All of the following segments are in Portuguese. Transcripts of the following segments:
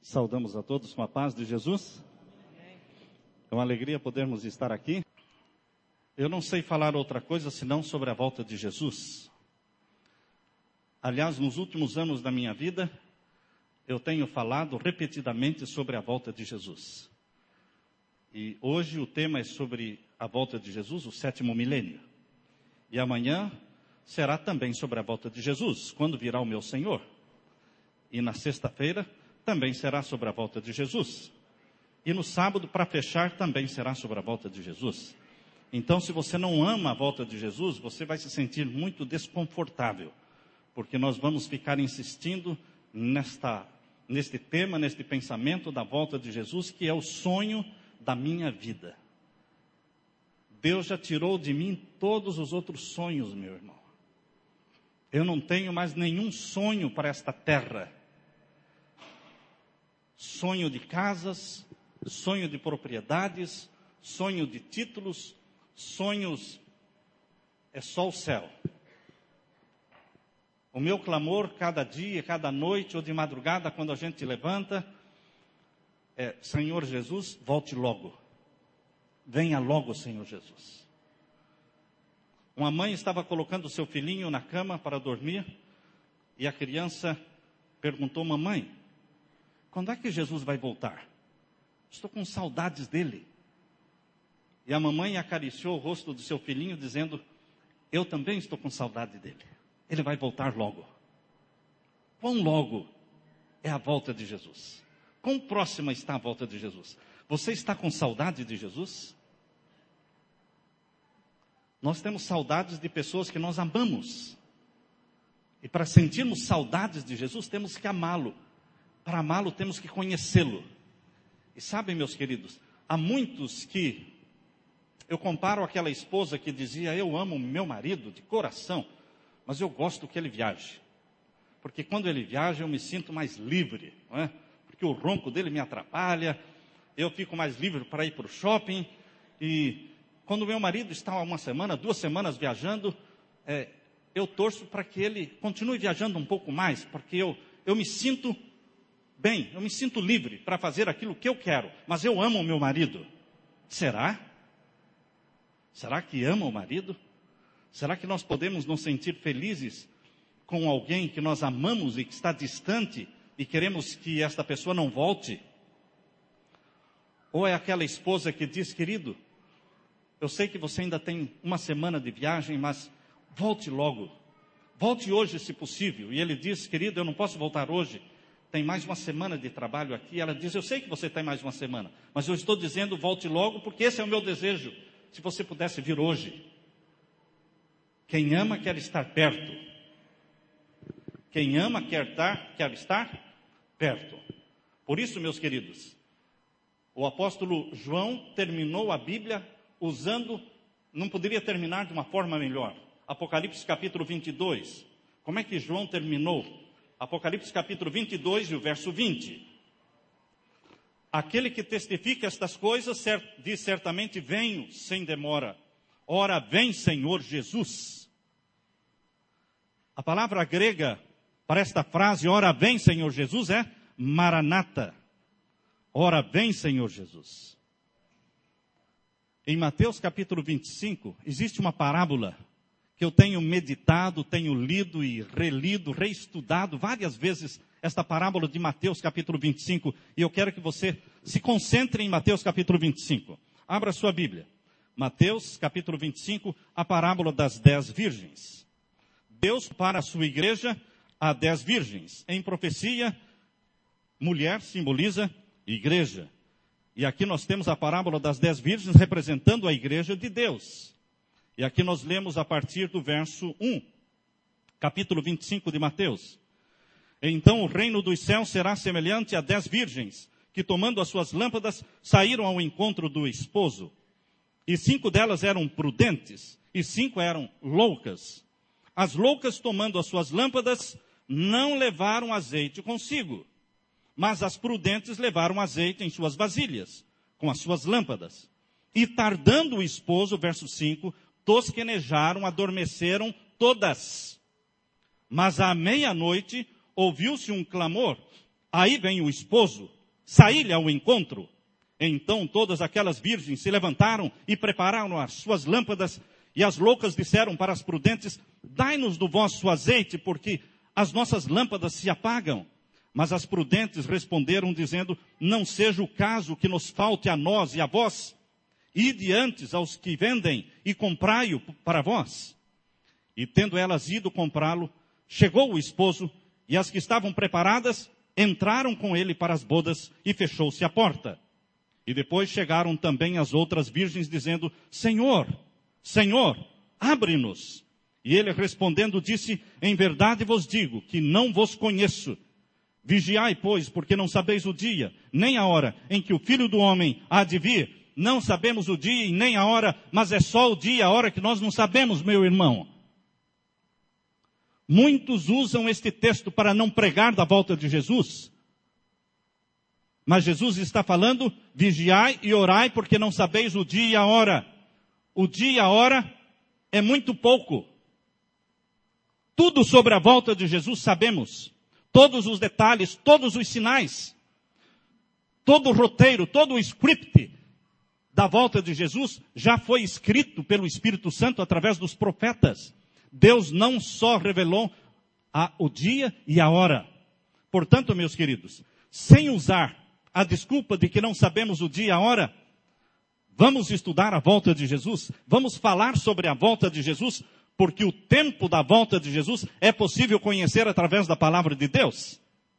Saudamos a todos com a paz de Jesus. É uma alegria podermos estar aqui. Eu não sei falar outra coisa senão sobre a volta de Jesus. Aliás, nos últimos anos da minha vida, eu tenho falado repetidamente sobre a volta de Jesus. E hoje o tema é sobre a volta de Jesus, o 7º milênio. E amanhã será também sobre a volta de Jesus, quando virá o meu Senhor. E na sexta-feira também será sobre a volta de Jesus. E no sábado, para fechar, também será sobre a volta de Jesus. Então, se você não ama a volta de Jesus, você vai se sentir muito desconfortável. Porque nós vamos ficar insistindo neste tema, neste pensamento da volta de Jesus, que é o sonho da minha vida. Deus já tirou de mim todos os outros sonhos, meu irmão. Eu não tenho mais nenhum sonho para esta terra. Sonho de casas, sonho de propriedades, sonho de títulos, sonhos, é só o céu. O meu clamor cada dia, cada noite ou de madrugada, quando a gente levanta, é: Senhor Jesus, volte logo. Venha logo, Senhor Jesus. Uma mãe estava colocando o seu filhinho na cama para dormir, e a criança perguntou: mamãe, quando é que Jesus vai voltar? Estou com saudades dele. E a mamãe acariciou o rosto do seu filhinho, dizendo: eu também estou com saudade dele. Ele vai voltar logo. Quão logo é a volta de Jesus? Quão próxima está a volta de Jesus? Você está com saudade de Jesus? Nós temos saudades de pessoas que nós amamos. E para sentirmos saudades de Jesus, temos que amá-lo. Para amá-lo, temos que conhecê-lo. E sabem, meus queridos, há muitos que eu comparo àquela esposa que dizia: eu amo meu marido de coração, mas eu gosto que ele viaje. Porque quando ele viaja, eu me sinto mais livre, não é? Porque o ronco dele me atrapalha, eu fico mais livre para ir para o shopping. E quando meu marido está uma semana, 2 semanas viajando, eu torço para que ele continue viajando um pouco mais, porque eu me sinto bem, eu me sinto livre para fazer aquilo que eu quero, mas eu amo o meu marido. Será? Será que ama o marido? Será que nós podemos nos sentir felizes com alguém que nós amamos e que está distante e queremos que esta pessoa não volte? Ou é aquela esposa que diz: querido, eu sei que você ainda tem 1 semana de viagem, mas volte logo. Volte hoje, se possível. E ele diz: querido, eu não posso voltar hoje. Tem mais 1 semana de trabalho aqui. Ela diz: eu sei que você tem mais 1 semana, mas eu estou dizendo volte logo, porque esse é o meu desejo. Se você pudesse vir hoje. Quem ama quer estar perto. Quem ama quer estar perto. Por isso, meus queridos, o apóstolo João terminou a Bíblia usando, não poderia terminar de uma forma melhor. Apocalipse capítulo 22. Como é que João terminou? Apocalipse capítulo 22 e o verso 20. Aquele que testifica estas coisas diz certamente: venho sem demora. Ora vem, Senhor Jesus. A palavra grega para esta frase, ora vem, Senhor Jesus, é Maranata. Ora vem, Senhor Jesus. Em Mateus capítulo 25, existe uma parábola que eu tenho meditado, tenho lido e relido, reestudado várias vezes esta parábola de Mateus capítulo 25, e eu quero que você se concentre em Mateus capítulo 25. Abra sua Bíblia. Mateus capítulo 25, a parábola das 10 virgens. Deus para a sua igreja há 10 virgens. Em profecia, mulher simboliza igreja. E aqui nós temos a parábola das 10 virgens representando a igreja de Deus. E aqui nós lemos a partir do verso 1, capítulo 25 de Mateus. Então o reino dos céus será semelhante a 10 virgens, que tomando as suas lâmpadas, saíram ao encontro do esposo. E 5 delas eram prudentes, e 5 eram loucas. As loucas, tomando as suas lâmpadas, não levaram azeite consigo. Mas as prudentes levaram azeite em suas vasilhas, com as suas lâmpadas. E tardando o esposo, verso 5, tosquenejaram, adormeceram todas. Mas à meia-noite ouviu-se um clamor: aí vem o esposo, saí-lhe ao encontro. Então todas aquelas virgens se levantaram e prepararam as suas lâmpadas, e as loucas disseram para as prudentes, dai-nos do vosso azeite, porque as nossas lâmpadas se apagam. Mas as prudentes responderam, dizendo, não seja o caso que nos falte a nós e a vós. Ide antes aos que vendem e comprai-o para vós. E tendo elas ido comprá-lo, chegou o esposo, e as que estavam preparadas entraram com ele para as bodas, e fechou-se a porta. E depois chegaram também as outras virgens, dizendo, Senhor, Senhor, abre-nos. E ele respondendo disse, em verdade vos digo que não vos conheço. Vigiai, pois, porque não sabeis o dia, nem a hora em que o Filho do Homem há de vir. Não sabemos o dia e nem a hora, mas é só o dia e a hora que nós não sabemos, meu irmão. Muitos usam este texto para não pregar da volta de Jesus. Mas Jesus está falando, vigiai e orai, porque não sabeis o dia e a hora. O dia e a hora é muito pouco. Tudo sobre a volta de Jesus sabemos. Todos os detalhes, todos os sinais. Todo o roteiro, todo o script da volta de Jesus já foi escrito pelo Espírito Santo através dos profetas. Deus não só revelou o dia e a hora. Portanto, meus queridos, sem usar a desculpa de que não sabemos o dia e a hora, vamos estudar a volta de Jesus, vamos falar sobre a volta de Jesus, porque o tempo da volta de Jesus é possível conhecer através da palavra de Deus.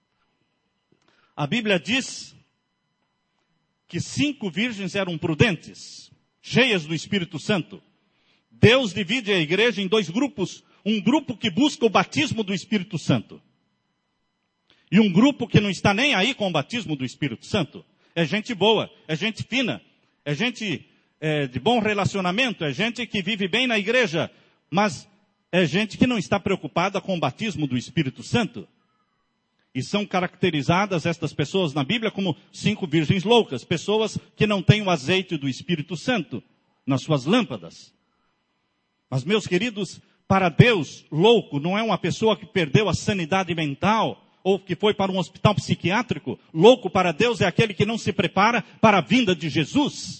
A Bíblia diz que 5 virgens eram prudentes, cheias do Espírito Santo. Deus divide a igreja em 2 grupos, um grupo que busca o batismo do Espírito Santo. E um grupo que não está nem aí com o batismo do Espírito Santo. É gente boa, é gente fina, é gente de bom relacionamento, é gente que vive bem na igreja, mas é gente que não está preocupada com o batismo do Espírito Santo. E são caracterizadas estas pessoas na Bíblia como 5 virgens loucas, pessoas que não têm o azeite do Espírito Santo nas suas lâmpadas. Mas, meus queridos, para Deus, louco não é uma pessoa que perdeu a sanidade mental, ou que foi para um hospital psiquiátrico. Louco para Deus é aquele que não se prepara para a vinda de Jesus.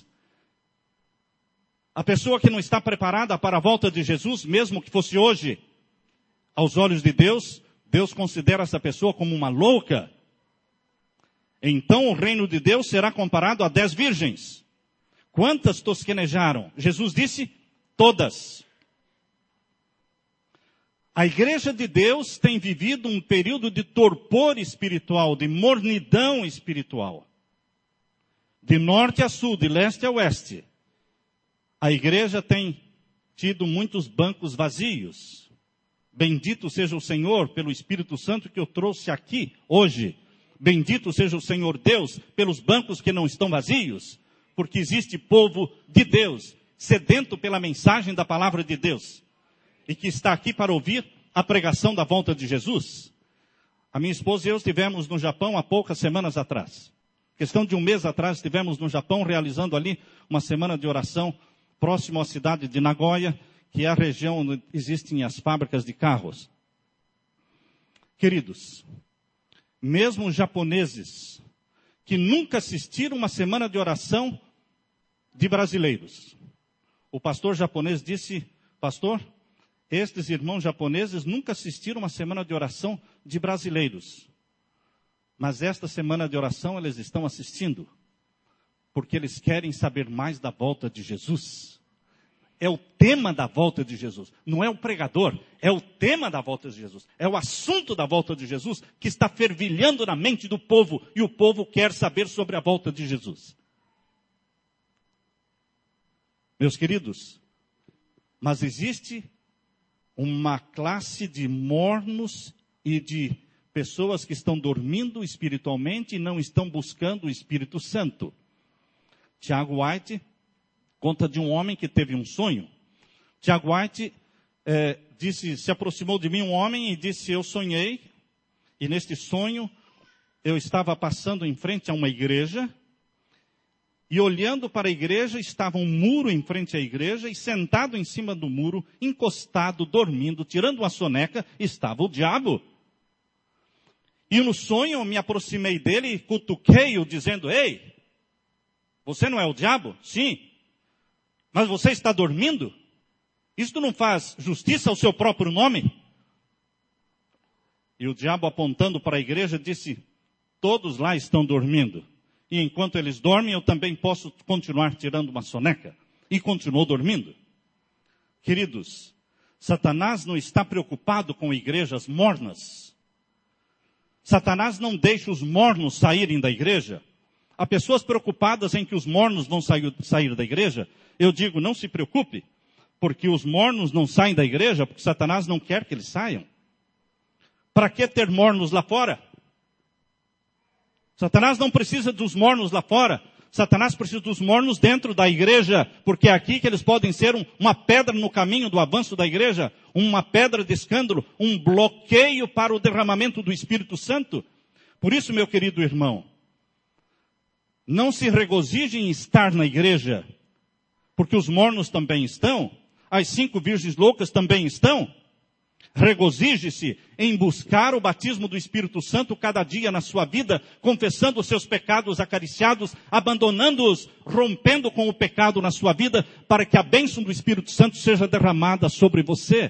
A pessoa que não está preparada para a volta de Jesus, mesmo que fosse hoje, aos olhos de Deus, Deus considera essa pessoa como uma louca. Então o reino de Deus será comparado a 10 virgens. Quantas tosquenejaram? Jesus disse, todas. A igreja de Deus tem vivido um período de torpor espiritual, de mornidão espiritual. De norte a sul, de leste a oeste. A igreja tem tido muitos bancos vazios. Bendito seja o Senhor pelo Espírito Santo que eu trouxe aqui hoje. Bendito seja o Senhor Deus pelos bancos que não estão vazios. Porque existe povo de Deus, sedento pela mensagem da palavra de Deus. E que está aqui para ouvir a pregação da volta de Jesus. A minha esposa e eu estivemos no Japão há poucas semanas atrás. Questão de um mês atrás, estivemos no Japão realizando ali uma semana de oração próximo à cidade de Nagoya, que é a região onde existem as fábricas de carros. Queridos, mesmo os japoneses que nunca assistiram uma semana de oração de brasileiros. O pastor japonês disse, pastor, estes irmãos japoneses nunca assistiram uma semana de oração de brasileiros. Mas esta semana de oração eles estão assistindo, porque eles querem saber mais da volta de Jesus. É o tema da volta de Jesus. Não é o pregador, é o tema da volta de Jesus. É o assunto da volta de Jesus que está fervilhando na mente do povo. E o povo quer saber sobre a volta de Jesus. Meus queridos, mas existe uma classe de mornos e de pessoas que estão dormindo espiritualmente e não estão buscando o Espírito Santo. Tiago White conta de um homem que teve um sonho. Tiago White disse, se aproximou de mim um homem e disse, eu sonhei, e neste sonho eu estava passando em frente a uma igreja, e olhando para a igreja estava um muro em frente à igreja, e sentado em cima do muro, encostado, dormindo, tirando uma soneca, estava o diabo. E no sonho eu me aproximei dele e cutuquei-o dizendo, ei, você não é o diabo? Sim. Mas você está dormindo? Isto não faz justiça ao seu próprio nome? E o diabo, apontando para a igreja, disse, todos lá estão dormindo. E enquanto eles dormem, eu também posso continuar tirando uma soneca. E continuou dormindo. Queridos, Satanás não está preocupado com igrejas mornas. Satanás não deixa os mornos saírem da igreja. Há pessoas preocupadas em que os mornos vão sair da igreja. Eu digo, não se preocupe, porque os mornos não saem da igreja, porque Satanás não quer que eles saiam. Para que ter mornos lá fora? Satanás não precisa dos mornos lá fora. Satanás precisa dos mornos dentro da igreja, porque é aqui que eles podem ser uma pedra no caminho do avanço da igreja, uma pedra de escândalo, um bloqueio para o derramamento do Espírito Santo. Por isso, meu querido irmão, não se regozije em estar na igreja, porque os mornos também estão, as 5 virgens loucas também estão. Regozije-se em buscar o batismo do Espírito Santo cada dia na sua vida, confessando os seus pecados acariciados, abandonando-os, rompendo com o pecado na sua vida, para que a bênção do Espírito Santo seja derramada sobre você.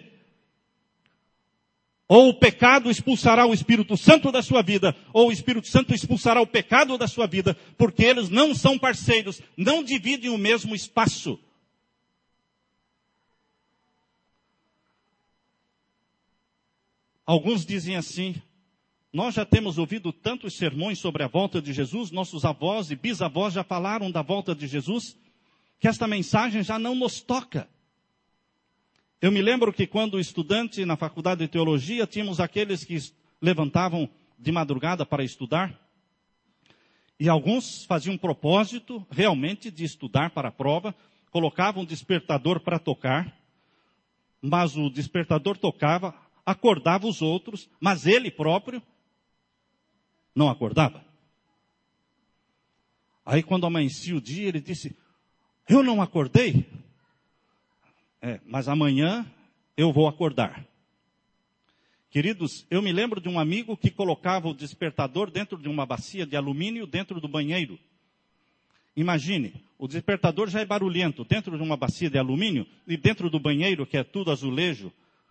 Ou o pecado expulsará o Espírito Santo da sua vida, ou o Espírito Santo expulsará o pecado da sua vida, porque eles não são parceiros, não dividem o mesmo espaço. Alguns dizem assim, nós já temos ouvido tantos sermões sobre a volta de Jesus, nossos avós e bisavós já falaram da volta de Jesus, que esta mensagem já não nos toca. Eu me lembro que quando estudante na faculdade de teologia, tínhamos aqueles que levantavam de madrugada para estudar, e alguns faziam propósito realmente de estudar para a prova, colocavam um despertador para tocar, mas o despertador tocava, acordava os outros, mas ele próprio não acordava. Aí quando amanhecia o dia, ele disse, eu não acordei? Mas amanhã eu vou acordar. Queridos, eu me lembro de um amigo que colocava o despertador dentro de uma bacia de alumínio dentro do banheiro. Imagine, o despertador já é barulhento dentro de uma bacia de alumínio e dentro do banheiro, que é tudo azulejo,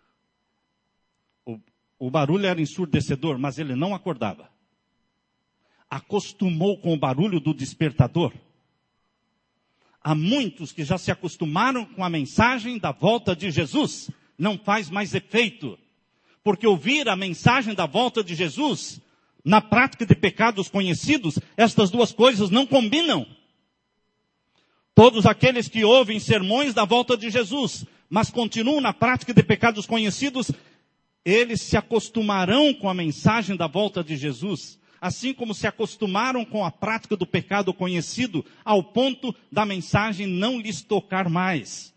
o barulho era ensurdecedor, mas ele não acordava. Acostumou com o barulho do despertador. Há muitos que já se acostumaram com a mensagem da volta de Jesus. Não faz mais efeito. Porque ouvir a mensagem da volta de Jesus, na prática de pecados conhecidos, estas duas coisas não combinam. Todos aqueles que ouvem sermões da volta de Jesus, mas continuam na prática de pecados conhecidos, eles se acostumarão com a mensagem da volta de Jesus, assim como se acostumaram com a prática do pecado conhecido, ao ponto da mensagem não lhes tocar mais.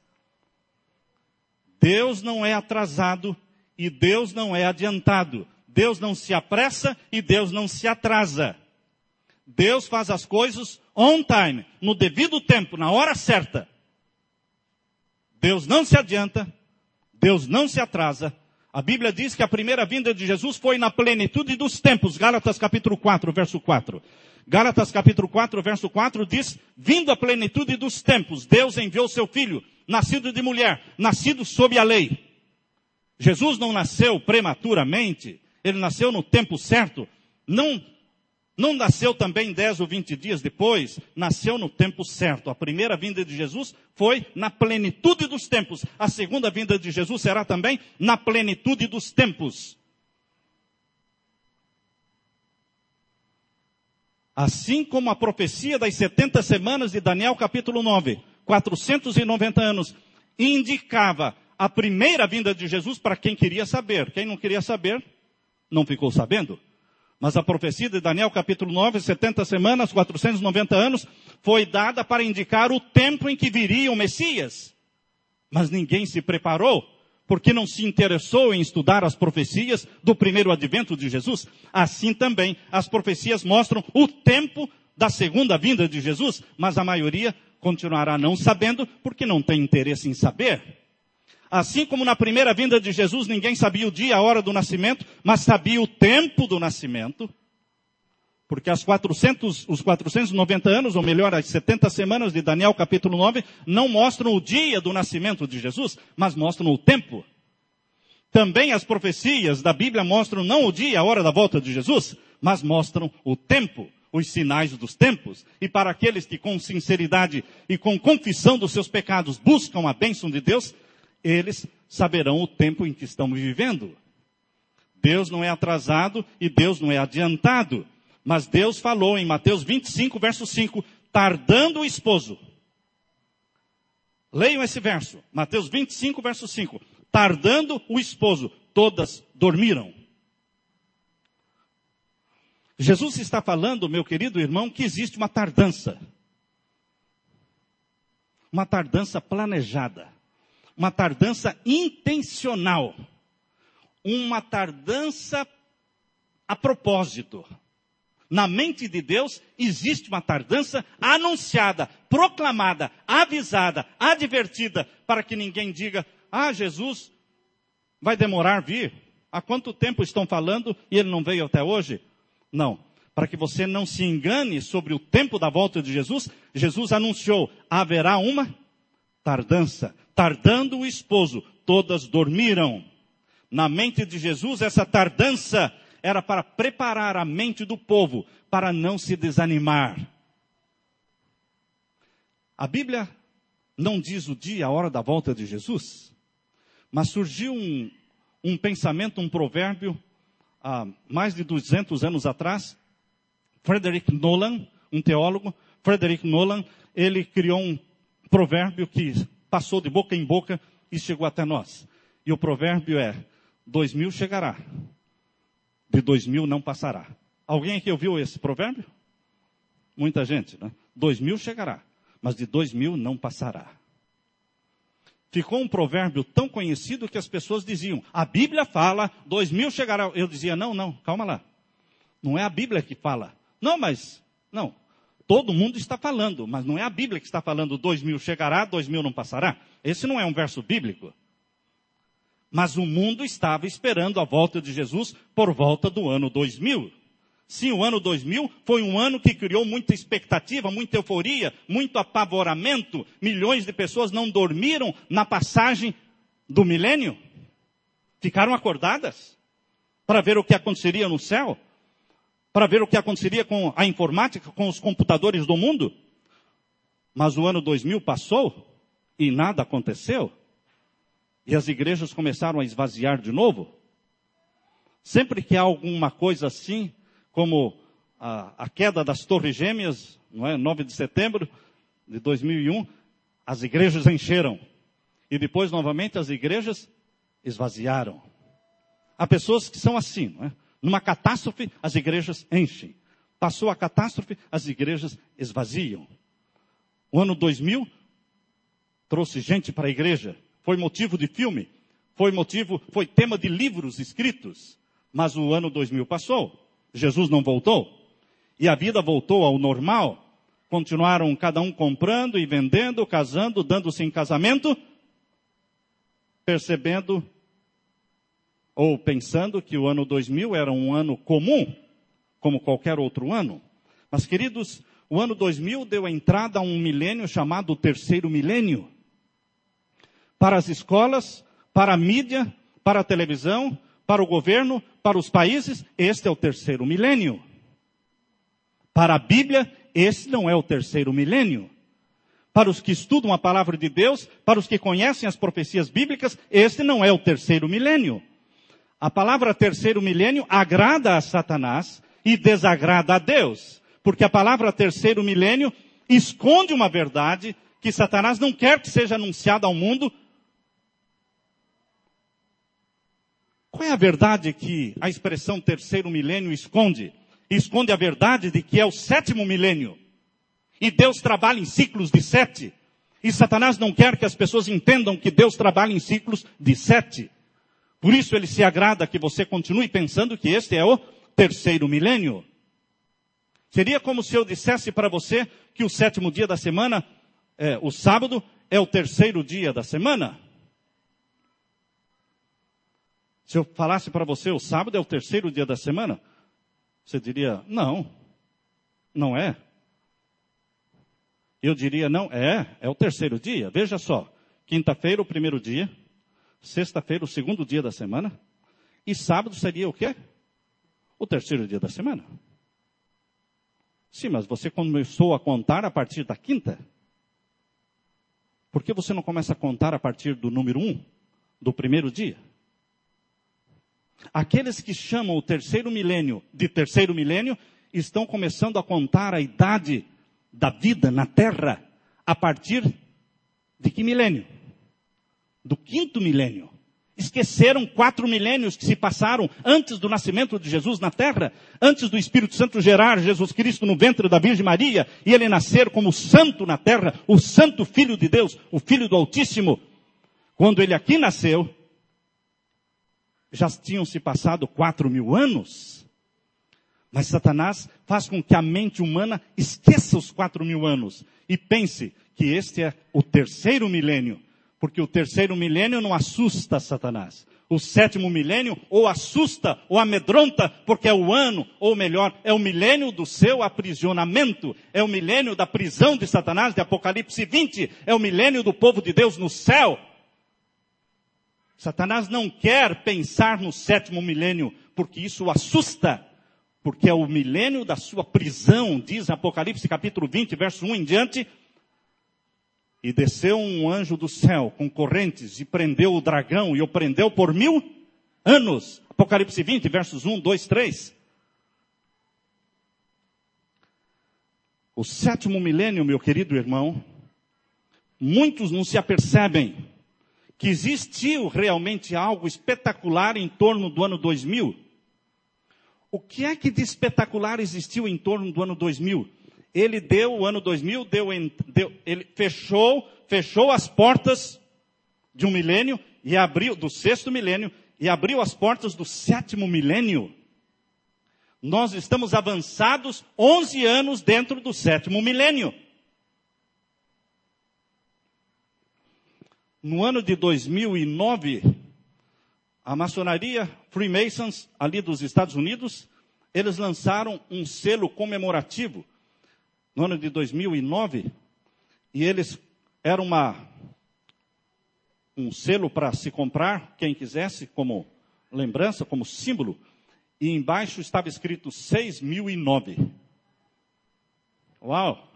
Deus não é atrasado e Deus não é adiantado. Deus não se apressa e Deus não se atrasa. Deus faz as coisas on time, no devido tempo, na hora certa. Deus não se adianta, Deus não se atrasa. A Bíblia diz que a primeira vinda de Jesus foi na plenitude dos tempos. Gálatas capítulo 4, verso 4. Gálatas capítulo 4, verso 4 diz, vindo a plenitude dos tempos, Deus enviou seu Filho, nascido de mulher, nascido sob a lei. Jesus não nasceu prematuramente, ele nasceu no tempo certo. Não nasceu também 10 ou 20 dias depois, nasceu no tempo certo. A primeira vinda de Jesus foi na plenitude dos tempos. A segunda vinda de Jesus será também na plenitude dos tempos. Assim como a profecia das 70 semanas de Daniel capítulo 9, 490 anos, indicava a primeira vinda de Jesus para quem queria saber. Quem não queria saber, não ficou sabendo. Mas a profecia de Daniel capítulo 9, 70 semanas, 490 anos, foi dada para indicar o tempo em que viria o Messias. Mas ninguém se preparou, porque não se interessou em estudar as profecias do primeiro advento de Jesus. Assim também, as profecias mostram o tempo da segunda vinda de Jesus, mas a maioria continuará não sabendo, porque não tem interesse em saber. Assim como na primeira vinda de Jesus, ninguém sabia o dia, a hora do nascimento, mas sabia o tempo do nascimento. Porque os 490 anos, ou melhor, as 70 semanas de Daniel capítulo 9, não mostram o dia do nascimento de Jesus, mas mostram o tempo. Também as profecias da Bíblia mostram não o dia, a hora da volta de Jesus, mas mostram o tempo, os sinais dos tempos. E para aqueles que com sinceridade e com confissão dos seus pecados buscam a bênção de Deus, eles saberão o tempo em que estamos vivendo. Deus não é atrasado e Deus não é adiantado. Mas Deus falou em Mateus 25, verso 5, tardando o esposo. Leiam esse verso. Mateus 25, verso 5. Tardando o esposo, todas dormiram. Jesus está falando, meu querido irmão, que existe uma tardança. Uma tardança planejada. Uma tardança intencional. Uma tardança a propósito. Na mente de Deus existe uma tardança anunciada, proclamada, avisada, advertida, para que ninguém diga, Jesus vai demorar a vir. Há quanto tempo estão falando e ele não veio até hoje? Não. Para que você não se engane sobre o tempo da volta de Jesus, Jesus anunciou, haverá uma tardança. Tardando o esposo, todas dormiram. Na mente de Jesus, essa tardança era para preparar a mente do povo para não se desanimar. A Bíblia não diz o dia, a hora da volta de Jesus, mas surgiu um pensamento, um provérbio, há mais de 200 anos atrás. Frederick Nolan, um teólogo, Frederick Nolan, ele criou um provérbio que passou de boca em boca e chegou até nós. E o provérbio é, 2000 chegará, de 2000 não passará. Alguém aqui ouviu esse provérbio? Muita gente, né? 2000 chegará, mas de 2000 não passará. Ficou um provérbio tão conhecido que as pessoas diziam, a Bíblia fala, 2000 chegará. Eu dizia, não, calma lá. Não é a Bíblia que fala. Não. Todo mundo está falando, mas não é a Bíblia que está falando, 2000 chegará, 2000 não passará. Esse não é um verso bíblico. Mas o mundo estava esperando a volta de Jesus por volta do ano 2000. Sim, o ano 2000 foi um ano que criou muita expectativa, muita euforia, muito apavoramento. Milhões de pessoas não dormiram na passagem do milênio. Ficaram acordadas para ver o que aconteceria no céu, para ver o que aconteceria com a informática, com os computadores do mundo. Mas o ano 2000 passou e nada aconteceu. E as igrejas começaram a esvaziar de novo. Sempre que há alguma coisa assim, como a queda das Torres Gêmeas, não é? 9 de setembro de 2001, as igrejas encheram. E depois, novamente, as igrejas esvaziaram. Há pessoas que são assim, não é? Numa catástrofe, as igrejas enchem. Passou a catástrofe, as igrejas esvaziam. O ano 2000 trouxe gente para a igreja. Foi motivo de filme. Foi tema de livros escritos. Mas o ano 2000 passou. Jesus não voltou. E a vida voltou ao normal. Continuaram cada um comprando e vendendo, casando, dando-se em casamento, percebendo ou pensando que o ano 2000 era um ano comum, como qualquer outro ano. Mas, queridos, o ano 2000 deu entrada a um milênio chamado terceiro milênio. Para as escolas, para a mídia, para a televisão, para o governo, para os países, este é o terceiro milênio. Para a Bíblia, esse não é o terceiro milênio. Para os que estudam a palavra de Deus, para os que conhecem as profecias bíblicas, este não é o terceiro milênio. A palavra terceiro milênio agrada a Satanás e desagrada a Deus. Porque a palavra terceiro milênio esconde uma verdade que Satanás não quer que seja anunciada ao mundo. Qual é a verdade que a expressão terceiro milênio esconde? Esconde a verdade de que é o sétimo milênio. E Deus trabalha em ciclos de 7. E Satanás não quer que as pessoas entendam que Deus trabalha em ciclos de 7. Por isso ele se agrada que você continue pensando que este é o terceiro milênio. Seria como se eu dissesse para você que o sétimo dia da semana, o sábado, é o terceiro dia da semana. Se eu falasse para você, o sábado é o terceiro dia da semana, você diria, não, não é. Eu diria, não, é o terceiro dia. Veja só, quinta-feira o primeiro dia, sexta-feira o segundo dia da semana, e sábado seria o quê? O terceiro dia da semana. Sim, mas você começou a contar a partir da quinta? Por que você não começa a contar a partir do número 1, do primeiro dia? Aqueles que chamam o terceiro milênio de terceiro milênio, estão começando a contar a idade da vida na Terra a partir de que milênio? Do quinto milênio. Esqueceram 4 milênios que se passaram antes do nascimento de Jesus na Terra, antes do Espírito Santo gerar Jesus Cristo no ventre da Virgem Maria, e ele nascer como santo na Terra, o santo Filho de Deus, o Filho do Altíssimo. Quando ele aqui nasceu, já tinham se passado 4.000 anos. Mas Satanás faz com que a mente humana esqueça os 4.000 anos e pense que este é o terceiro milênio. Porque o terceiro milênio não assusta Satanás. O sétimo milênio ou assusta ou amedronta, porque é o ano, ou melhor, é o milênio do seu aprisionamento. É o milênio da prisão de Satanás, de Apocalipse 20. É o milênio do povo de Deus no céu. Satanás não quer pensar no sétimo milênio, porque isso o assusta. Porque é o milênio da sua prisão, diz Apocalipse capítulo 20, verso 1 em diante. E desceu um anjo do céu com correntes e prendeu o dragão e o prendeu por 1000 anos. Apocalipse 20, versos 1, 2, 3. O sétimo milênio, meu querido irmão, muitos não se apercebem que existiu realmente algo espetacular em torno do ano 2000. O que é que de espetacular existiu em torno do ano 2000? Ele deu o ano 2000, ele fechou as portas de um milênio e abriu, do sexto milênio, e abriu as portas do sétimo milênio. Nós estamos avançados 11 anos dentro do sétimo milênio. No ano de 2009, a maçonaria Freemasons, ali dos Estados Unidos, eles lançaram um selo comemorativo no ano de 2009, e eles eram um selo para se comprar, quem quisesse, como lembrança, como símbolo, e embaixo estava escrito 6009. Uau!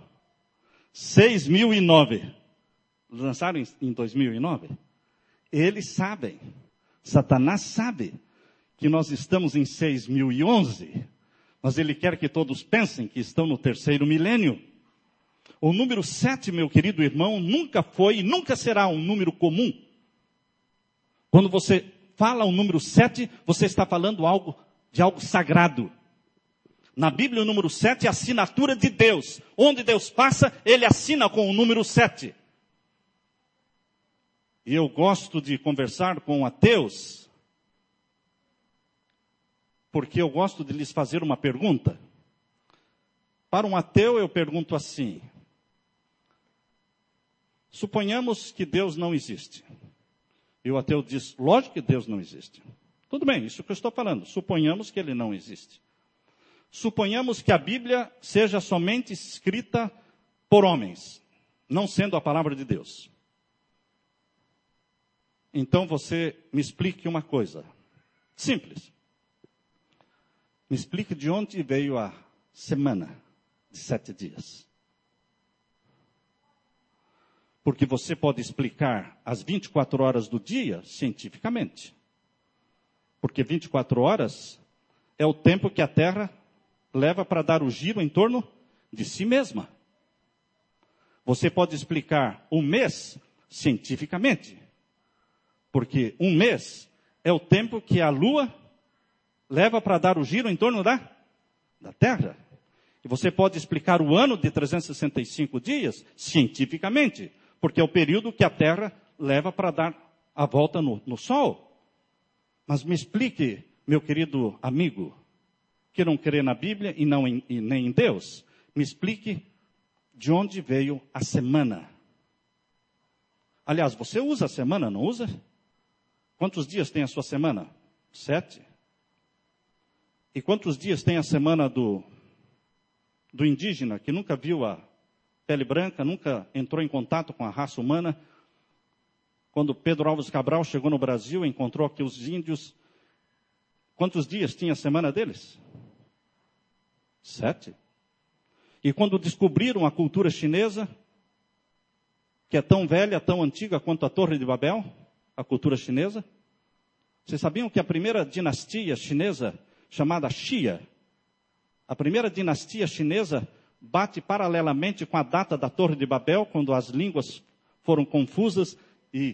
6009. Lançaram em 2009. Eles sabem, Satanás sabe, que nós estamos em 6011. Mas ele quer que todos pensem que estão no terceiro milênio. O número 7, meu querido irmão, nunca foi e nunca será um número comum. Quando você fala o número 7, você está falando de algo sagrado. Na Bíblia, o número 7 é a assinatura de Deus. Onde Deus passa, ele assina com o número 7. E eu gosto de conversar com ateus, porque eu gosto de lhes fazer uma pergunta. Para um ateu, eu pergunto assim: suponhamos que Deus não existe. E o ateu diz, lógico que Deus não existe. Tudo bem, isso que eu estou falando. Suponhamos que ele não existe. Suponhamos que a Bíblia seja somente escrita por homens, não sendo a palavra de Deus. Então você me explique uma coisa simples. Me explique de onde veio a semana de 7 dias. Porque você pode explicar as 24 horas do dia cientificamente. Porque 24 horas é o tempo que a Terra leva para dar o giro em torno de si mesma. Você pode explicar um mês cientificamente. Porque um mês é o tempo que a Lua leva para dar o giro em torno da Terra. E você pode explicar o ano de 365 dias cientificamente, porque é o período que a Terra leva para dar a volta no Sol. Mas me explique, meu querido amigo, que não crê na Bíblia e nem em Deus, me explique de onde veio a semana. Aliás, você usa a semana, não usa? Quantos dias tem a sua semana? 7. E quantos dias tem a semana do indígena, que nunca viu a pele branca, nunca entrou em contato com a raça humana? Quando Pedro Álvares Cabral chegou no Brasil, encontrou aqui os índios. Quantos dias tinha a semana deles? 7. E quando descobriram a cultura chinesa, que é tão velha, tão antiga quanto a Torre de Babel, a cultura chinesa, vocês sabiam que a primeira dinastia chinesa, chamada Xia, a primeira dinastia chinesa bate paralelamente com a data da Torre de Babel, quando as línguas foram confusas e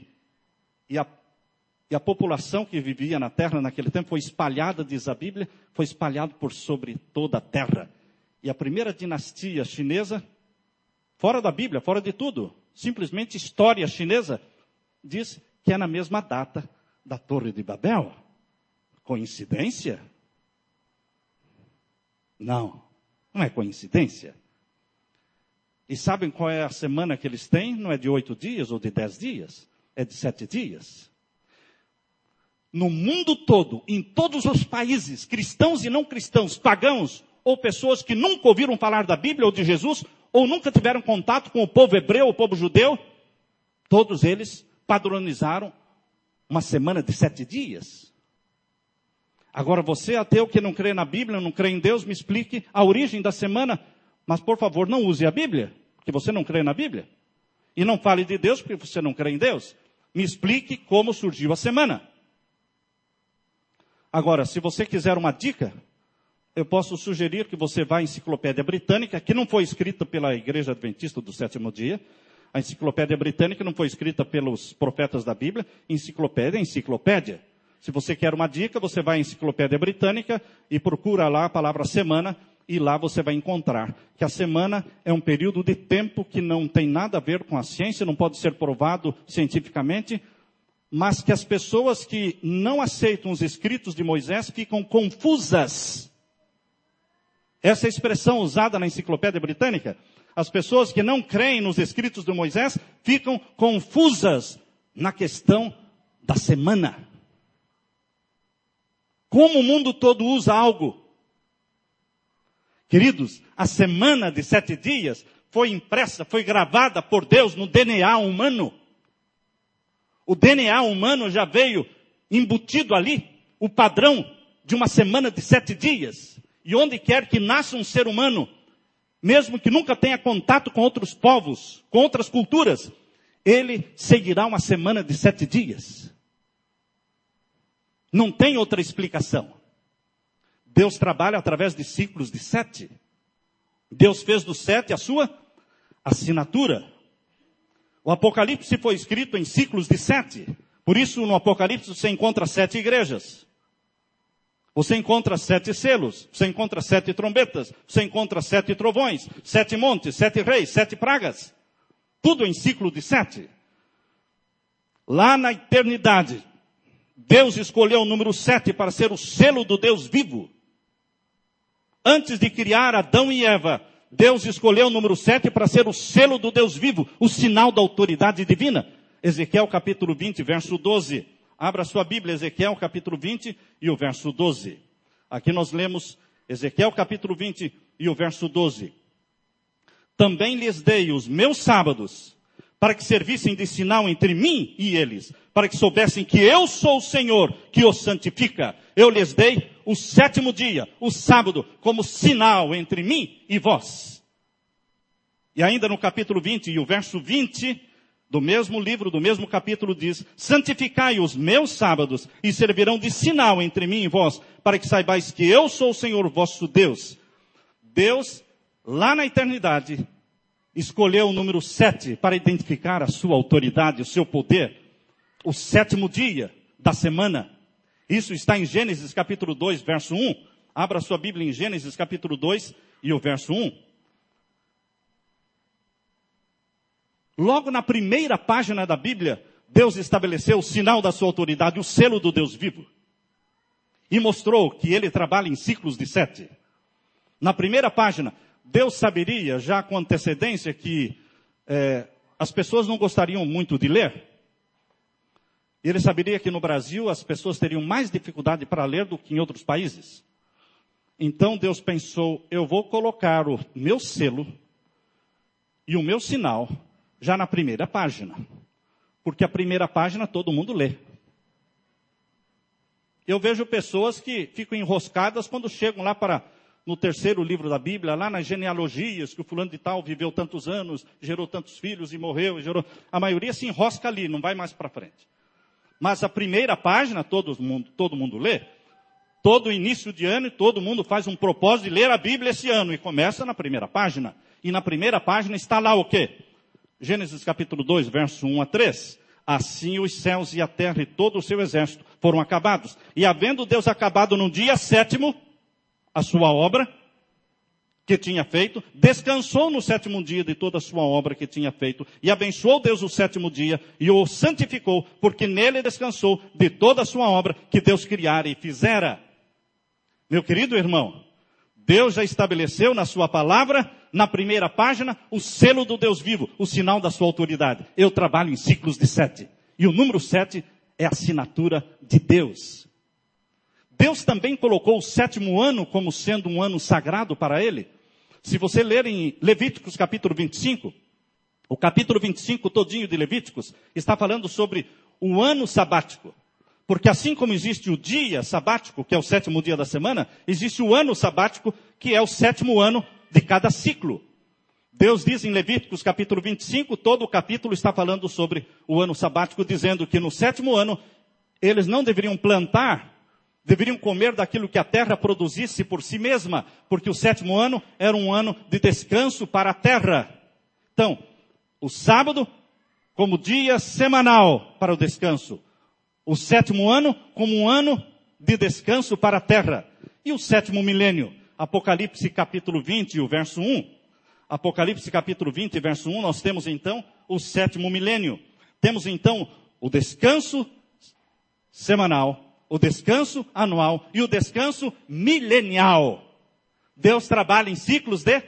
a população que vivia na terra naquele tempo foi espalhada, diz a Bíblia, foi espalhada por sobre toda a terra. E a primeira dinastia chinesa, fora da Bíblia, fora de tudo, simplesmente história chinesa, diz que é na mesma data da Torre de Babel. Coincidência? Não é coincidência. E sabem qual é a semana que eles têm? Não é de 8 dias ou de 10 dias, é de 7 dias. No mundo todo, em todos os países, cristãos e não cristãos, pagãos, ou pessoas que nunca ouviram falar da Bíblia ou de Jesus, ou nunca tiveram contato com o povo hebreu, o povo judeu, todos eles padronizaram uma semana de 7 dias. Agora você, ateu que não crê na Bíblia, não crê em Deus, me explique a origem da semana. Mas, por favor, não use a Bíblia, porque você não crê na Bíblia. E não fale de Deus, porque você não crê em Deus. Me explique como surgiu a semana. Agora, se você quiser uma dica, eu posso sugerir que você vá à Enciclopédia Britânica, que não foi escrita pela Igreja Adventista do Sétimo Dia. A Enciclopédia Britânica não foi escrita pelos profetas da Bíblia. Enciclopédia é enciclopédia. Se você quer uma dica, você vai à Enciclopédia Britânica e procura lá a palavra semana, e lá você vai encontrar que a semana é um período de tempo que não tem nada a ver com a ciência, não pode ser provado cientificamente, mas que as pessoas que não aceitam os escritos de Moisés ficam confusas. Essa é a expressão usada na Enciclopédia Britânica. As pessoas que não creem nos escritos de Moisés ficam confusas na questão da semana. Como o mundo todo usa algo. Queridos, a semana de 7 dias foi impressa, foi gravada por Deus no DNA humano. O DNA humano já veio embutido ali, o padrão de uma semana de 7 dias. E onde quer que nasça um ser humano, mesmo que nunca tenha contato com outros povos, com outras culturas, ele seguirá uma semana de 7 dias. Não tem outra explicação. Deus trabalha através de ciclos de 7. Deus fez do 7 a sua assinatura. O Apocalipse foi escrito em ciclos de 7. Por isso, no Apocalipse, você encontra 7 igrejas. Você encontra 7 selos. Você encontra 7 trombetas. Você encontra 7 trovões. 7 montes, 7 reis, 7 pragas. Tudo em ciclo de 7. Lá na eternidade, Deus escolheu o número 7 para ser o selo do Deus vivo. Antes de criar Adão e Eva, Deus escolheu o número 7 para ser o selo do Deus vivo, o sinal da autoridade divina. Ezequiel capítulo 20, verso 12. Abra sua Bíblia, Ezequiel capítulo 20 e o verso 12. Aqui nós lemos Ezequiel capítulo 20 e o verso 12. Também lhes dei os meus sábados, para que servissem de sinal entre mim e eles, para que soubessem que eu sou o Senhor que os santifica. Eu lhes dei o 7º dia, o sábado, como sinal entre mim e vós. E ainda no capítulo 20 e o verso 20, do mesmo livro, do mesmo capítulo diz, santificai os meus sábados e servirão de sinal entre mim e vós, para que saibais que eu sou o Senhor vosso Deus. Deus, lá na eternidade, escolheu o número 7 para identificar a sua autoridade, o seu poder. O 7º dia da semana. Isso está em Gênesis capítulo 2, verso 1. Abra sua Bíblia em Gênesis capítulo 2 e o verso 1. Logo na primeira página da Bíblia, Deus estabeleceu o sinal da sua autoridade, o selo do Deus vivo. E mostrou que ele trabalha em ciclos de 7. Na primeira página, Deus saberia já com antecedência que as pessoas não gostariam muito de ler. E ele saberia que no Brasil as pessoas teriam mais dificuldade para ler do que em outros países. Então Deus pensou, eu vou colocar o meu selo e o meu sinal já na primeira página. Porque a primeira página todo mundo lê. Eu vejo pessoas que ficam enroscadas quando chegam lá no terceiro livro da Bíblia, lá nas genealogias, que o fulano de tal viveu tantos anos, gerou tantos filhos e morreu. A maioria se enrosca ali, não vai mais para frente. Mas a primeira página todo mundo lê. Todo início de ano, todo mundo faz um propósito de ler a Bíblia esse ano. E começa na primeira página. E na primeira página está lá o quê? Gênesis capítulo 2, verso 1 a 3. Assim os céus e a terra e todo o seu exército foram acabados. E havendo Deus acabado no dia 7º, a sua obra que tinha feito, descansou no 7º dia de toda a sua obra que tinha feito, e abençoou Deus o 7º dia, e o santificou, porque nele descansou de toda a sua obra que Deus criara e fizera. Meu querido irmão, Deus já estabeleceu na sua palavra, na primeira página, o selo do Deus vivo, o sinal da sua autoridade. Eu trabalho em ciclos de 7. E o número 7 é a assinatura de Deus. Deus também colocou o 7º ano como sendo um ano sagrado para ele. Se você ler em Levíticos capítulo 25, o capítulo 25 todinho de Levíticos, está falando sobre o ano sabático. Porque assim como existe o dia sabático, que é o 7º dia da semana, existe o ano sabático, que é o 7º ano de cada ciclo. Deus diz em Levíticos capítulo 25, todo o capítulo está falando sobre o ano sabático, dizendo que no 7º ano, eles não deveriam plantar, deveriam comer daquilo que a terra produzisse por si mesma, porque o 7º ano era um ano de descanso para a terra. Então, o sábado como dia semanal para o descanso. O 7º ano como um ano de descanso para a terra. E o 7º milênio, Apocalipse capítulo 20, o verso 1. Apocalipse capítulo 20, verso 1, nós temos então o 7º milênio. Temos então o descanso semanal, o descanso anual e o descanso milenial. Deus trabalha em ciclos de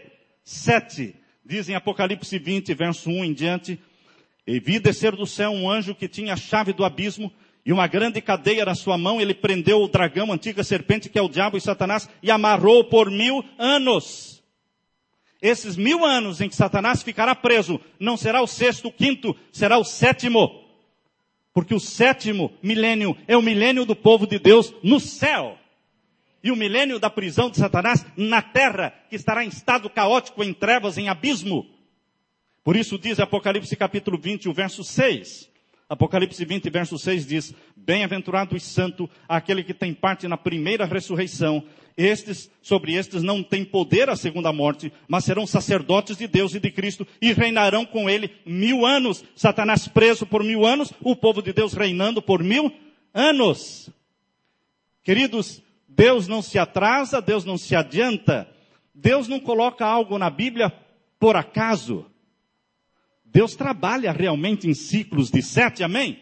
7. Diz em Apocalipse 20, verso 1 em diante, e vi descer do céu um anjo que tinha a chave do abismo, e uma grande cadeia na sua mão. Ele prendeu o dragão, a antiga serpente, que é o diabo e Satanás, e amarrou por 1000 anos. Esses 1000 anos em que Satanás ficará preso, não será o 6º, o 5º, será o 7º. Porque o 7º milênio é o milênio do povo de Deus no céu. E o milênio da prisão de Satanás na terra, que estará em estado caótico, em trevas, em abismo. Por isso diz Apocalipse capítulo 20, o verso 6. Apocalipse 20, verso 6 diz, bem-aventurado e santo aquele que tem parte na primeira ressurreição. Sobre estes não tem poder a segunda morte, mas serão sacerdotes de Deus e de Cristo e reinarão com ele 1000 anos. Satanás preso por 1000 anos, o povo de Deus reinando por 1000 anos. Queridos, Deus não se atrasa, Deus não se adianta. Deus não coloca algo na Bíblia por acaso. Deus trabalha realmente em ciclos de 7, amém?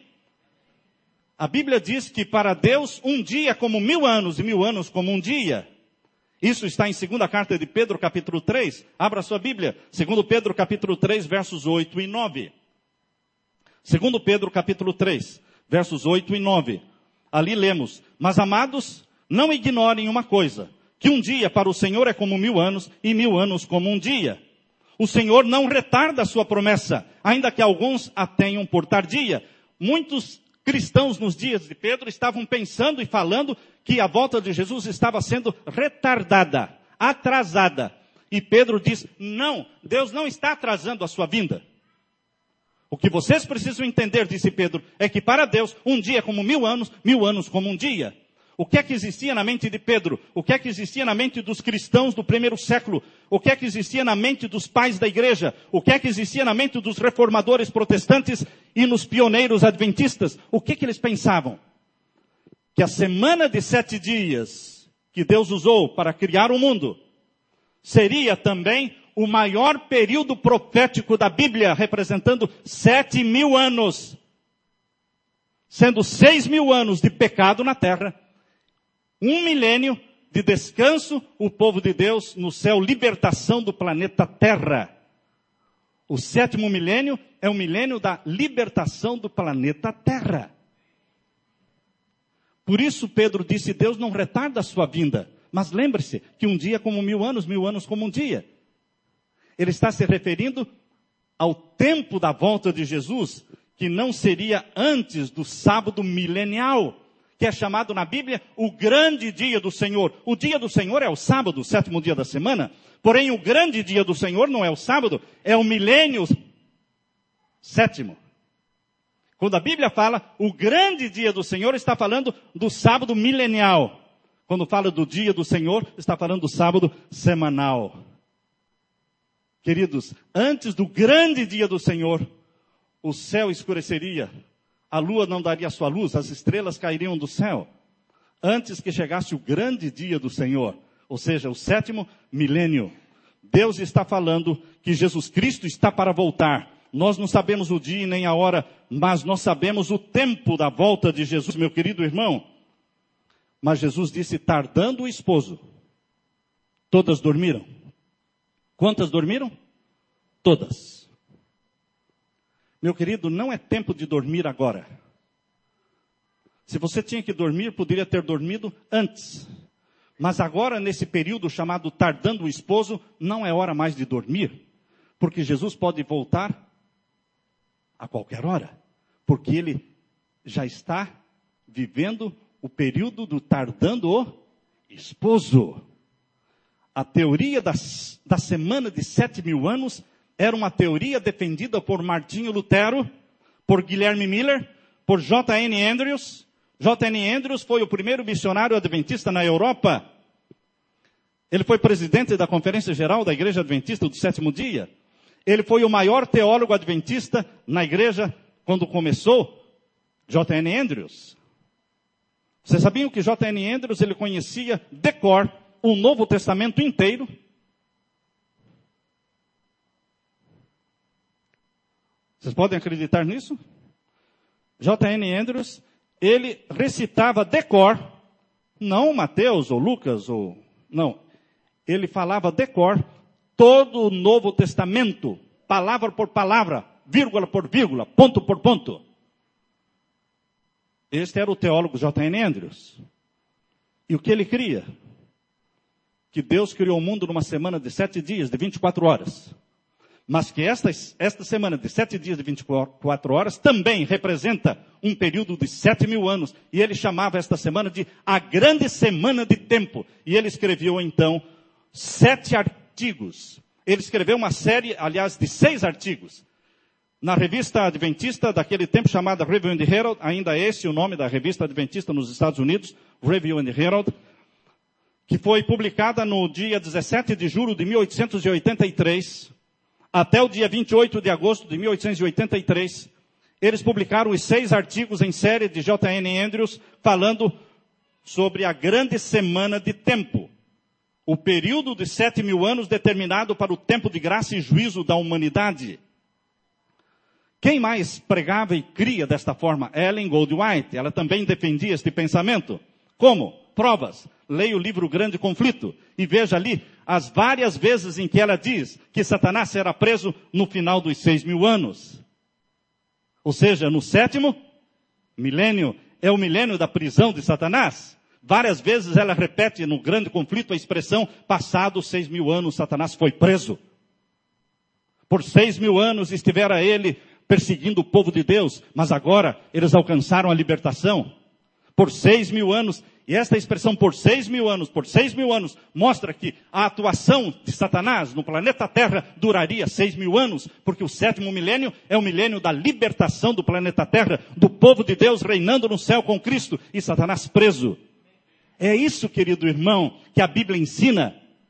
A Bíblia diz que para Deus um dia é como 1000 anos e 1000 anos como um dia. Isso está em 2ª carta de Pedro, capítulo 3. Abra sua Bíblia. 2 Pedro, capítulo 3, versos 8 e 9. 2 Pedro, capítulo 3, versos 8 e 9. Ali lemos, mas amados, não ignorem uma coisa, que um dia para o Senhor é como 1000 anos e 1000 anos como um dia. O Senhor não retarda a sua promessa, ainda que alguns a tenham por tardia. Muitos cristãos nos dias de Pedro estavam pensando e falando que a volta de Jesus estava sendo retardada, atrasada. E Pedro diz, não, Deus não está atrasando a sua vinda. O que vocês precisam entender, disse Pedro, é que para Deus um dia é como 1000 anos, 1000 anos como um dia. O que é que existia na mente de Pedro? O que é que existia na mente dos cristãos do primeiro século? O que é que existia na mente dos pais da igreja? O que é que existia na mente dos reformadores protestantes e nos pioneiros adventistas? O que eles pensavam? Que a semana de 7 dias que Deus usou para criar o mundo seria também o maior período profético da Bíblia, representando 7.000 anos. Sendo 6.000 anos de pecado na terra, 1 milênio de descanso, o povo de Deus no céu, libertação do planeta Terra. O 7º milênio é o milênio da libertação do planeta Terra. Por isso Pedro disse, Deus não retarda a sua vinda. Mas lembre-se que um dia como 1000 anos como um dia. Ele está se referindo ao tempo da volta de Jesus, que não seria antes do sábado milenial, que é chamado na Bíblia o grande dia do Senhor. O dia do Senhor é o sábado, o 7º dia da semana. Porém, o grande dia do Senhor não é o sábado, é o milênio 7º. Quando a Bíblia fala o grande dia do Senhor, está falando do sábado milenial. Quando fala do dia do Senhor, está falando do sábado semanal. Queridos, antes do grande dia do Senhor, o céu escureceria, a lua não daria sua luz, as estrelas cairiam do céu. Antes que chegasse o grande dia do Senhor, ou seja, o 7º milênio, Deus está falando que Jesus Cristo está para voltar. Nós não sabemos o dia nem a hora, mas nós sabemos o tempo da volta de Jesus, meu querido irmão. Mas Jesus disse, tardando o esposo, todas dormiram. Quantas dormiram? Todas. Meu querido, não é tempo de dormir agora. Se você tinha que dormir, poderia ter dormido antes. Mas agora, nesse período chamado tardando o esposo, não é hora mais de dormir. Porque Jesus pode voltar a qualquer hora. Porque Ele já está vivendo o período do tardando o esposo. A teoria da semana de 7.000 anos era uma teoria defendida por Martinho Lutero, por Guilherme Miller, por J.N. Andrews. J.N. Andrews foi o primeiro missionário adventista na Europa. Ele foi presidente da Conferência Geral da Igreja Adventista do 7º dia. Ele foi o maior teólogo adventista na igreja quando começou, J.N. Andrews. Vocês sabiam que J.N. Andrews, ele conhecia de cor o Novo Testamento inteiro? Vocês podem acreditar nisso? J.N. Andrews, ele recitava de cor, não Mateus ou Lucas, não. Ele falava de cor todo o Novo Testamento, palavra por palavra, vírgula por vírgula, ponto por ponto. Este era o teólogo J.N. Andrews. E o que ele cria? Que Deus criou o mundo numa semana de 7 dias, de 24 horas. Mas que esta semana de 7 dias, de 24 horas, também representa um período de 7.000 anos. E ele chamava esta semana de a grande semana de tempo. E ele escreveu então 7 artigos. Ele escreveu uma série, aliás, de 6 artigos. Na revista adventista daquele tempo chamada Review and Herald, ainda é esse o nome da revista adventista nos Estados Unidos, Review and Herald, que foi publicada no dia 17 de julho de 1883, até o dia 28 de agosto de 1883, eles publicaram os 6 artigos em série de J.N. Andrews, falando sobre a grande semana de tempo. O período de 7.000 anos determinado para o tempo de graça e juízo da humanidade. Quem mais pregava e cria desta forma? Ellen Goldwhite. Ela também defendia este pensamento. Como? Provas. Leia o livro Grande Conflito e veja ali as várias vezes em que ela diz que Satanás será preso no final dos 6.000 anos. Ou seja, no 7º milênio, é o milênio da prisão de Satanás. Várias vezes ela repete no Grande Conflito a expressão, passados 6.000 anos, Satanás foi preso. Por 6.000 anos estivera ele perseguindo o povo de Deus, mas agora eles alcançaram a libertação. Por 6.000 anos, e esta expressão por 6.000 anos, mostra que a atuação de Satanás no planeta Terra duraria 6.000 anos, porque o 7º milênio é o milênio da libertação do planeta Terra, do povo de Deus reinando no céu com Cristo, e Satanás preso. É isso, querido irmão, que a Bíblia ensina.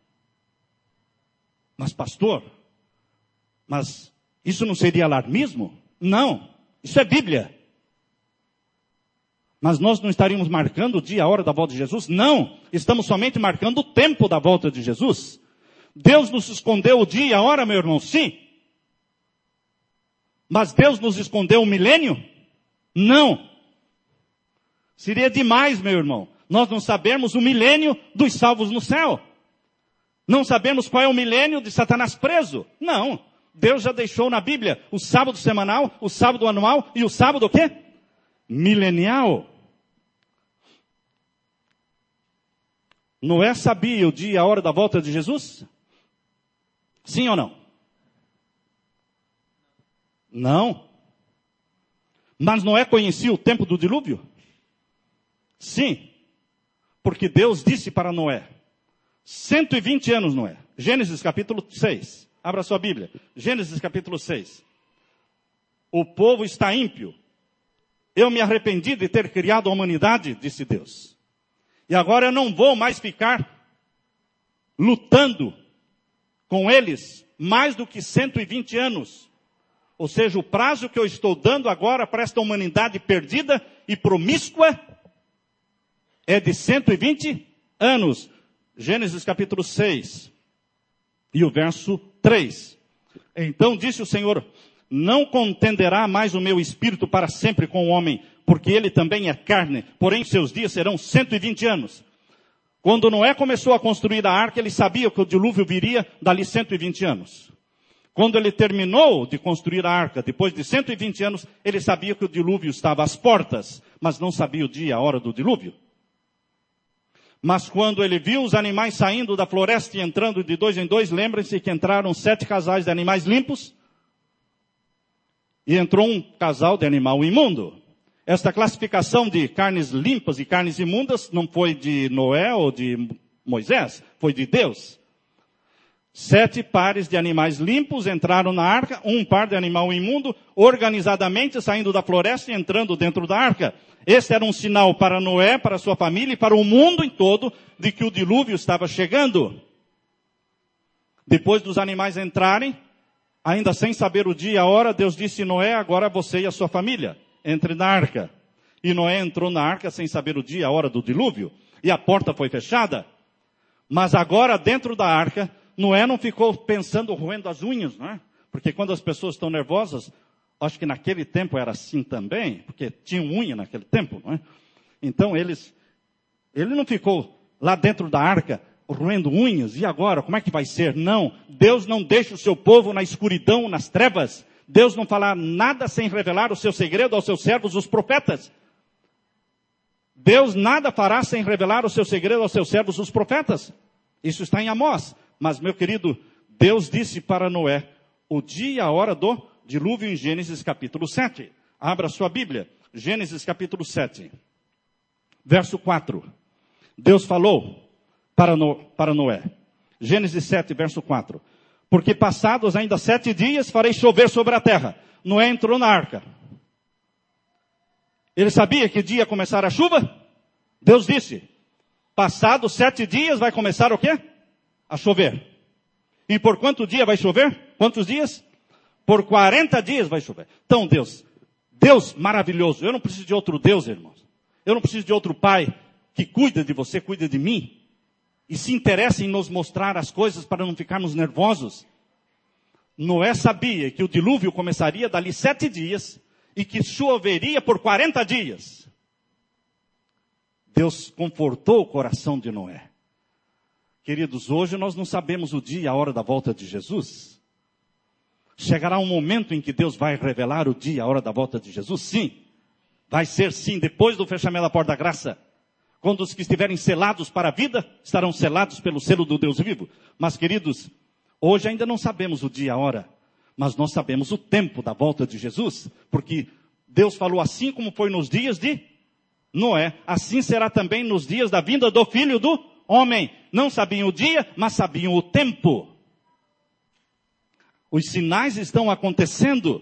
Mas pastor, mas isso não seria alarmismo? Não, isso é Bíblia. Mas nós não estaríamos marcando o dia, a hora da volta de Jesus? Não, estamos somente marcando o tempo da volta de Jesus. Deus nos escondeu o dia e a hora, meu irmão? Sim. Mas Deus nos escondeu o milênio? Não. Seria demais, meu irmão. Nós não sabemos o milênio dos salvos no céu. Não sabemos qual é o milênio de Satanás preso. Não. Deus já deixou na Bíblia o sábado semanal, o sábado anual e o sábado o quê? Milenial. Noé sabia o dia e a hora da volta de Jesus? Sim ou não? Não. Mas Noé conhecia o tempo do dilúvio? Sim. Porque Deus disse para Noé, 120 anos, Noé. Gênesis capítulo 6. Abra sua Bíblia. Gênesis capítulo 6. O povo está ímpio. Eu me arrependi de ter criado a humanidade, disse Deus. E agora eu não vou mais ficar lutando com eles mais do que 120 anos. Ou seja, o prazo que eu estou dando agora para esta humanidade perdida e promíscua é de 120 anos. Gênesis capítulo 6 e o verso 3. Então disse o Senhor, não contenderá mais o meu espírito para sempre com o homem, porque ele também é carne, porém seus dias serão 120 anos. Quando Noé começou a construir a arca, ele sabia que o dilúvio viria dali 120 anos. Quando ele terminou de construir a arca, depois de 120 anos, ele sabia que o dilúvio estava às portas, mas não sabia o dia e a hora do dilúvio. Mas quando ele viu os animais saindo da floresta e entrando de 2 em 2, lembrem-se que entraram 7 casais de animais limpos, e entrou um casal de animal imundo. Esta classificação de carnes limpas e carnes imundas não foi de Noé ou de Moisés, foi de Deus. 7 pares de animais limpos entraram na arca, um par de animal imundo, organizadamente saindo da floresta e entrando dentro da arca. Este era um sinal para Noé, para sua família e para o mundo em todo, de que o dilúvio estava chegando. Depois dos animais entrarem, ainda sem saber o dia e a hora, Deus disse a Noé, agora você e a sua família, entre na arca. E Noé entrou na arca sem saber o dia e a hora do dilúvio, e a porta foi fechada. Mas agora, dentro da arca, Noé não ficou pensando, roendo as unhas, não é? Porque quando as pessoas estão nervosas, acho que naquele tempo era assim também, porque tinha unha naquele tempo, não é? Então ele não ficou lá dentro da arca, roendo unhas, e agora, como é que vai ser? Não, Deus não deixa o seu povo na escuridão, nas trevas. Deus não fala nada sem revelar o seu segredo aos seus servos, os profetas. Deus nada fará sem revelar o seu segredo aos seus servos, os profetas. Isso está em Amós. Mas, meu querido, Deus disse para Noé o dia e a hora do dilúvio em Gênesis capítulo 7. Abra sua Bíblia. Gênesis capítulo 7. Verso 4. Deus falou para Noé. Gênesis 7, verso 4. Porque passados ainda 7 dias farei chover sobre a terra. Noé entrou na arca. Ele sabia que dia ia começar a chuva? Deus disse, passados 7 dias vai começar o quê? A chover. E por quanto dia vai chover? Quantos dias? Por 40 dias vai chover. Então Deus maravilhoso. Eu não preciso de outro Deus, irmãos. Eu não preciso de outro Pai que cuida de você, cuida de mim. E se interessa em nos mostrar as coisas para não ficarmos nervosos. Noé sabia que o dilúvio começaria dali 7 dias e que choveria por 40 dias. Deus confortou o coração de Noé. Queridos, hoje nós não sabemos o dia e a hora da volta de Jesus. Chegará um momento em que Deus vai revelar o dia e a hora da volta de Jesus? Sim. Vai ser sim, depois do fechamento da porta da graça. Quando os que estiverem selados para a vida, estarão selados pelo selo do Deus vivo. Mas, queridos, hoje ainda não sabemos o dia e a hora. Mas nós sabemos o tempo da volta de Jesus. Porque Deus falou assim como foi nos dias de Noé. Assim será também nos dias da vinda do Filho do Homem. Não sabiam o dia, mas sabiam o tempo. Os sinais estão acontecendo.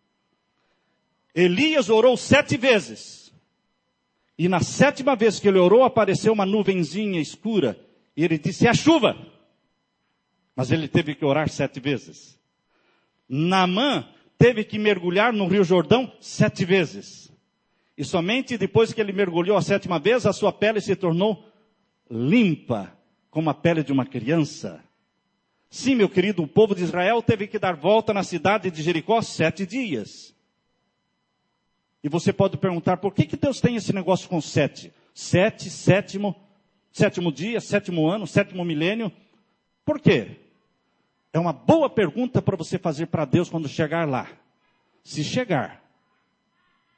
Elias orou 7 vezes. E na 7ª vez que ele orou, apareceu uma nuvenzinha escura. E ele disse, é a chuva. Mas ele teve que orar 7 vezes. Naamã teve que mergulhar no Rio Jordão 7 vezes. E somente depois que ele mergulhou a 7ª vez, a sua pele se tornou limpa, como a pele de uma criança. Sim, meu querido, o povo de Israel teve que dar volta na cidade de Jericó 7 dias. E você pode perguntar, por que Deus tem esse negócio com 7? 7, sétimo dia, 7º ano, 7º milênio. Por quê? É uma boa pergunta para você fazer para Deus quando chegar lá. Se chegar.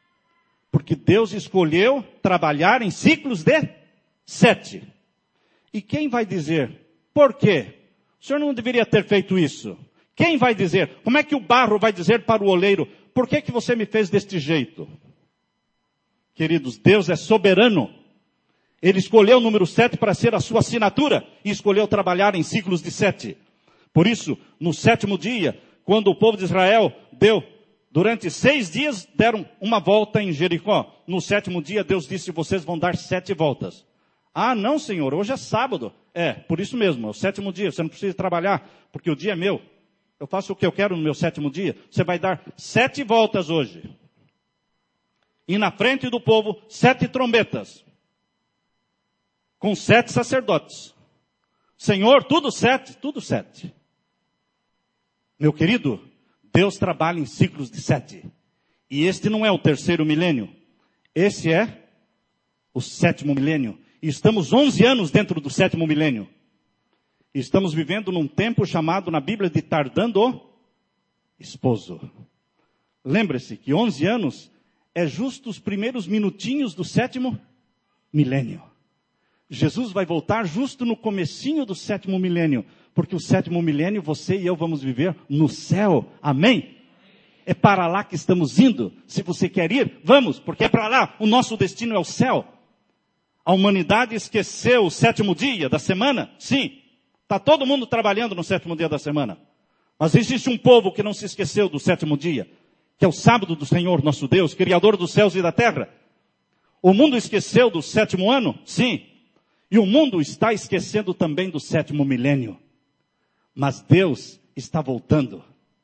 Porque Deus escolheu trabalhar em ciclos de 7. E quem vai dizer, por quê? O senhor não deveria ter feito isso. Quem vai dizer? Como é que o barro vai dizer para o oleiro, por que você me fez deste jeito? Queridos, Deus é soberano. Ele escolheu o número 7 para ser a sua assinatura e escolheu trabalhar em ciclos de 7. Por isso, no 7º dia, quando o povo de Israel durante 6 dias, deram uma volta em Jericó. No 7º dia, Deus disse, vocês vão dar 7 voltas. Ah, não, Senhor, hoje é sábado. Por isso mesmo, é o 7º dia, você não precisa trabalhar, porque o dia é meu. Eu faço o que eu quero no meu 7º dia. Você vai dar 7 voltas hoje. E na frente do povo, 7 trombetas. Com 7 sacerdotes. Senhor, tudo 7, tudo 7. Meu querido, Deus trabalha em ciclos de 7. E este não é o 3º milênio. Esse é o 7º milênio. E estamos 11 anos dentro do 7º milênio. E estamos vivendo num tempo chamado na Bíblia de tardando o esposo. Lembre-se que 11 anos é justo os primeiros minutinhos do 7º milênio. Jesus vai voltar justo no comecinho do 7º milênio. Porque o 7º milênio, você e eu vamos viver no céu. Amém? É para lá que estamos indo. Se você quer ir, vamos, porque é para lá. O nosso destino é o céu. A humanidade esqueceu o 7º dia da semana? Sim. Está todo mundo trabalhando no 7º dia da semana. Mas existe um povo que não se esqueceu do 7º dia, que é o sábado do Senhor nosso Deus, Criador dos céus e da terra. O mundo esqueceu do 7º ano? Sim. E o mundo está esquecendo também do 7º milênio. Mas Deus está voltando.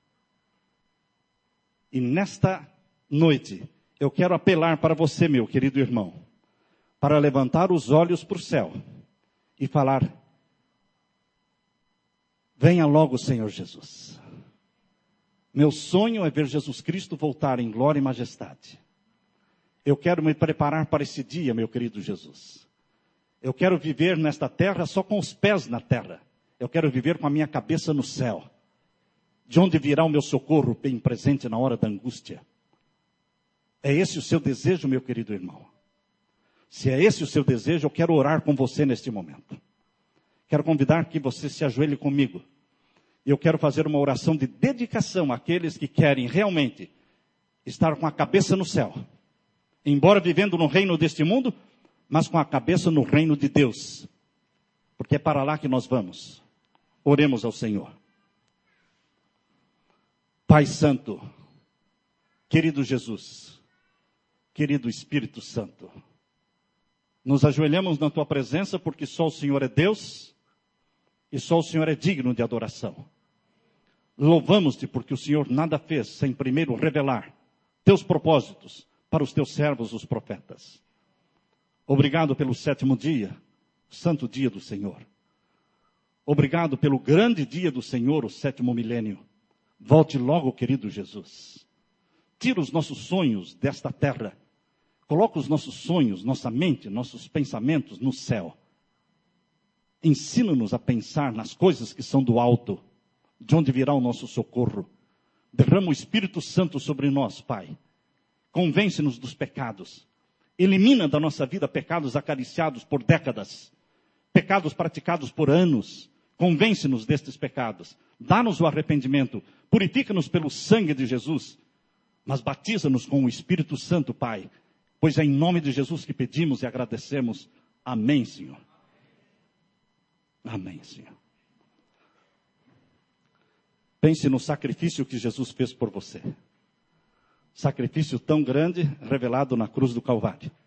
E nesta noite, eu quero apelar para você, meu querido irmão, para levantar os olhos para o céu e falar, venha logo, Senhor Jesus. Meu sonho é ver Jesus Cristo voltar em glória e majestade. Eu quero me preparar para esse dia, meu querido Jesus. Eu quero viver nesta terra só com os pés na terra. Eu quero viver com a minha cabeça no céu. De onde virá o meu socorro bem presente na hora da angústia? É esse o seu desejo, meu querido irmão? Se é esse o seu desejo, eu quero orar com você neste momento. Quero convidar que você se ajoelhe comigo. E eu quero fazer uma oração de dedicação àqueles que querem realmente estar com a cabeça no céu. Embora vivendo no reino deste mundo, mas com a cabeça no reino de Deus. Porque é para lá que nós vamos. Oremos ao Senhor. Pai Santo, querido Jesus, querido Espírito Santo, nos ajoelhamos na Tua presença porque só o Senhor é Deus e só o Senhor é digno de adoração. Louvamos-te porque o Senhor nada fez sem primeiro revelar Teus propósitos para os Teus servos, os profetas. Obrigado pelo 7º dia, santo dia do Senhor. Obrigado pelo grande dia do Senhor, o 7º milênio. Volte logo, querido Jesus. Tira os nossos sonhos desta terra. Coloca os nossos sonhos, nossa mente, nossos pensamentos no céu. Ensina-nos a pensar nas coisas que são do alto, de onde virá o nosso socorro. Derrama o Espírito Santo sobre nós, Pai. Convence-nos dos pecados. Elimina da nossa vida pecados acariciados por décadas. Pecados praticados por anos. Convence-nos destes pecados. Dá-nos o arrependimento. Purifica-nos pelo sangue de Jesus. Mas batiza-nos com o Espírito Santo, Pai. Pois é em nome de Jesus que pedimos e agradecemos. Amém, Senhor. Amém, Senhor. Pense no sacrifício que Jesus fez por você. Sacrifício tão grande revelado na cruz do Calvário.